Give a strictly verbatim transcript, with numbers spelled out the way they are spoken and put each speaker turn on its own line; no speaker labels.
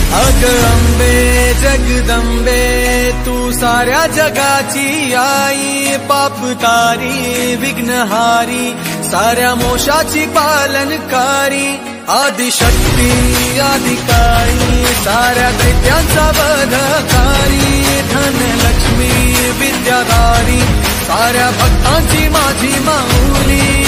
अग अंबे जगदंबे तू साऱ्या जगाची आई, पापकारी विघ्नहारी साऱ्या मोशाची पालनकारी, आदिशक्ती आदिकाळी साऱ्या दैत्यांचा वधकारी, धनलक्ष्मी विद्याधारी साऱ्या भक्तांची माझी माऊली।